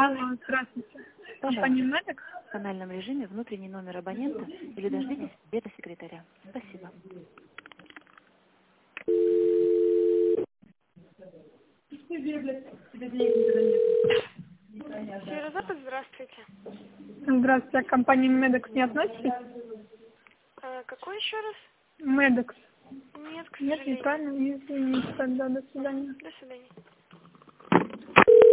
Алло, здравствуйте. Компания Медекс. В тональном режиме внутренний номер абонента или дождитесь ответа секретаря. Спасибо. Северо-Запад, здравствуйте. Здравствуйте. А к компании Медекс не относитесь? Какой еще раз? Медекс. Нет, к Нет, сожалению. неправильно. Извините, тогда до свидания. До свидания.